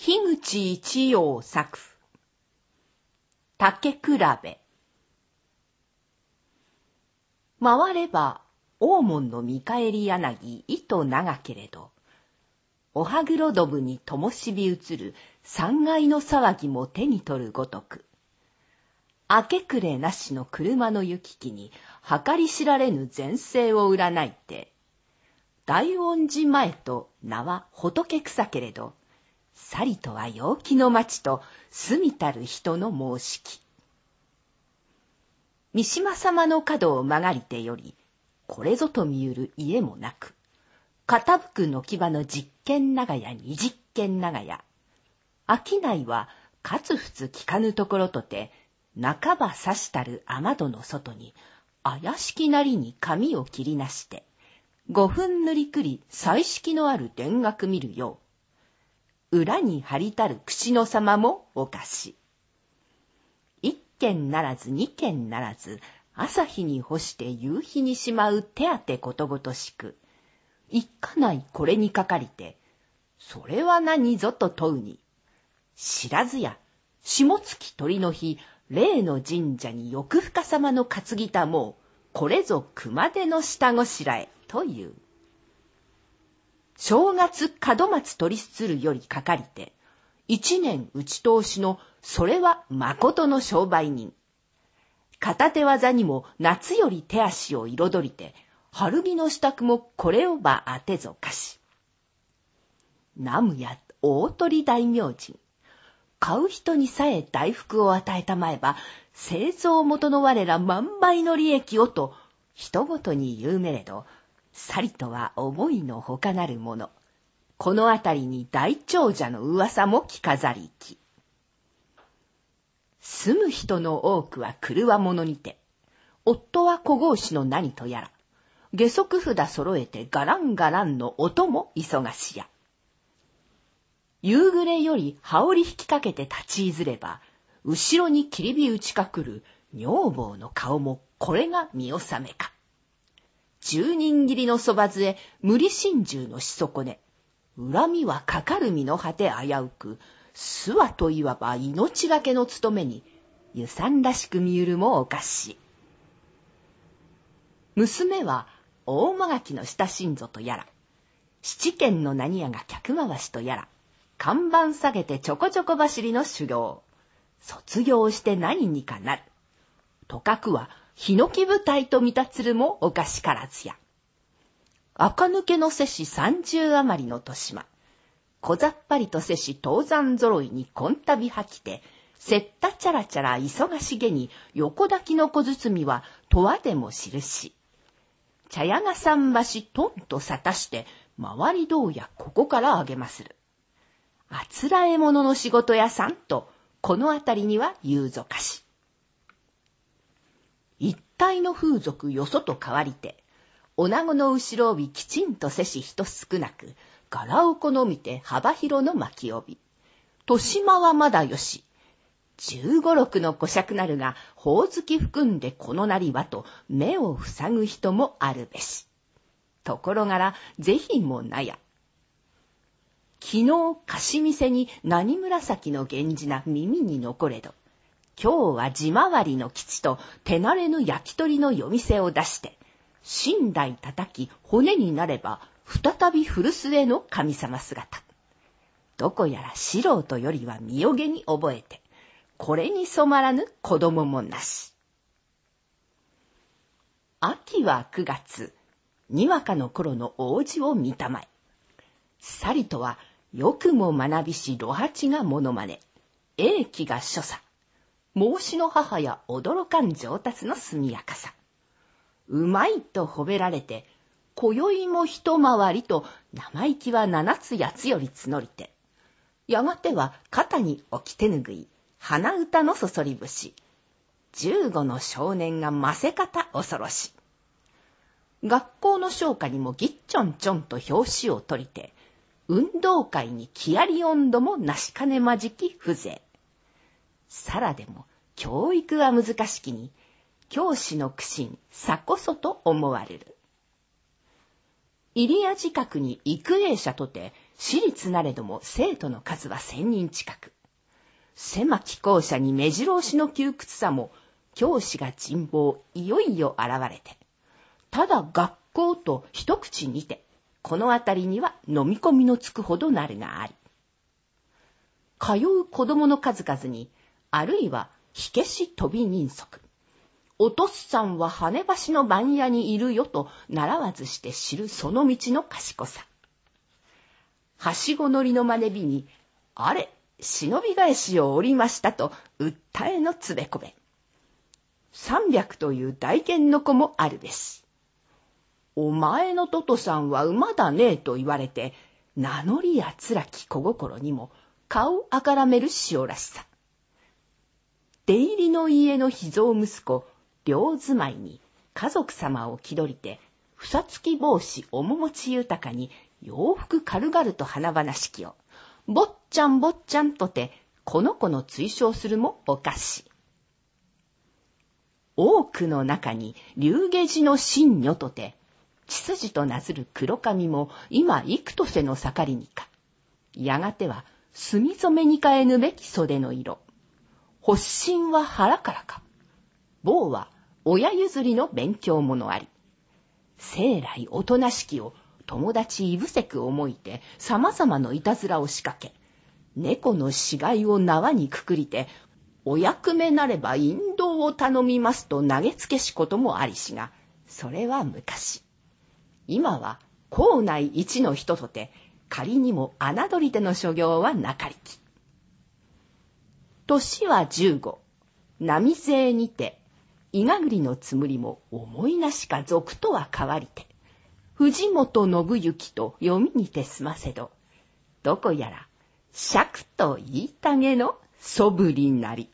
樋口一葉作竹比べ。回れば大門の見返り柳糸長けれど、おはぐろどぶに灯火映る三階の騒ぎも手に取るごとく、明け暮れなしの車の行き来に計り知られぬ前世を占いて、大恩寺前と名は仏草けれど、さりとは陽気の町と住みたる人の申しき。三島様の角を曲がりてより、これぞと見ゆる家もなく、傾く軒場の十軒長屋二十軒長屋、商いはかつふつ聞かぬところとて、半ば刺したる雨戸の外に、怪しきなりに髪を切りなして、5分塗りくり彩色のある田楽見るよう、裏に張りたる口の様もおかし。一軒ならず二軒ならず、朝日に干して夕日にしまう手当てことごとしく、一家内これにかかりて、それは何ぞと問うに、知らずや下月鳥の日、例の神社に欲深様の担ぎたもう、これぞ熊手の下ごしらえという。正月門松取りするよりかかりて、一年打ち通しのそれは誠の商売人。片手技にも夏より手足を彩りて、春着の支度もこれをば当てぞかし。南無や大鳥大明神。買う人にさえ大福を与えたまえば、製造元の我ら万倍の利益をと、人ごとに言うめれど、さりとは思いのほかなるもの。このあたりに大長者の噂も聞かざりき。住む人の多くは車者にて、夫は小格子の何とやら、下足札揃えてガランガランの音も忙しや。夕暮れより羽織引きかけて立ちいずれば、後ろに切り火打ちかくる女房の顔もこれが見納めか。10人切りのそばずえ、無理心中のし損ね。恨みはかかる身の果て危うく、諏訪といわば命がけの務めに、湯さんらしく見ゆるもおかしい。娘は大間垣の下親族とやら、七軒の何屋が客回しとやら、看板下げてちょこちょこ走りの修行。卒業して何にかなる。とかくは、ヒノキ舞台と見たつるもおかしからずや。垢抜けのせし30余りの年間。小ざっぱりとせし東山揃いにこんたびはきて、せったちゃらちゃら忙しげに横抱きの小包はとわでも知るし。茶屋が桟橋トンとさたして、回りどうやここからあげまする。あつらえ物の仕事屋さんと、このあたりには言うぞかし。一体の風俗よそと変わりて、女子の後ろ帯きちんとせし人少なく、柄を好みて幅広の巻き帯。年間はまだよし。15、6の小尺なるが、ほおずき含んでこのなりはと、目を塞ぐ人もあるべし。ところがら、是非もなや。昨日貸し店に何紫の源氏な耳に残れど、今日は地回りの吉と手慣れぬ焼き鳥の夜店を出して、寝台叩き骨になれば再び古末の神様姿。どこやら素人よりは身よげに覚えて、これに染まらぬ子供もなし。秋は9月、にわかの頃の王子を見たまえ。さりとはよくも学びし露八がモノマネ、英気が所作、孟子の母や驚かん上達の速やかさ。うまいと褒められて、今宵も一回りと生意気は7つ8つより募りて、やがては肩に置き手ぬぐい、鼻歌のそそり節、15の少年がませ方恐ろし。学校の唱歌にもぎっちょんちょんと表紙を取りて、運動会に木遣り温度もなしかねまじき風情。さらでも教育は難しきに、教師の苦心さこそと思われる。入谷近くに育英社とて、 私立なれども生徒の数は1000人近く。狭き校舎に目白押しの窮屈さも、教師が人望いよいよ現れて、ただ学校と一口にて、この辺りには飲み込みのつくほどなるがあり、通う子供の数々に、あるいは火消し飛び人足、おとっさんは羽橋の番屋にいるよと習わずして知るその道の賢さ。はしご乗りの真似火に、あれ、忍び返しをおりましたと訴えのつべこべ。300という大剣の子もあるべし。お前のトトさんは馬だねえと言われて、名乗りやつらき小心にも顔あからめる塩らしさ。出入りの家の秘蔵息子、両住まいに家族様を気取りて、ふさつき帽子面持ち豊かに洋服軽々と華々しきを、坊ちゃん坊ちゃんとて、この子の追称するもおかし。多くの中に龍下寺の神女とて、血筋となずる黒髪も今幾とせの盛りにか。やがては墨染めに変えぬべき袖の色。発疹は腹からか。坊は親譲りの勉強者あり。生来おとなしきを友達いぶせく思いて様々のいたずらを仕掛け、猫の死骸を縄にくくりて、お役目なれば引導を頼みますと投げつけしこともありしが、それは昔。今は校内一の人とて、仮にも侮りでの所業はなかりき。年は15、波勢にて、いがぐりのつむりも思いなしか賊とは変わりて、藤本信行と読みにてすませど、どこやら、尺と言いたげのそぶりなり。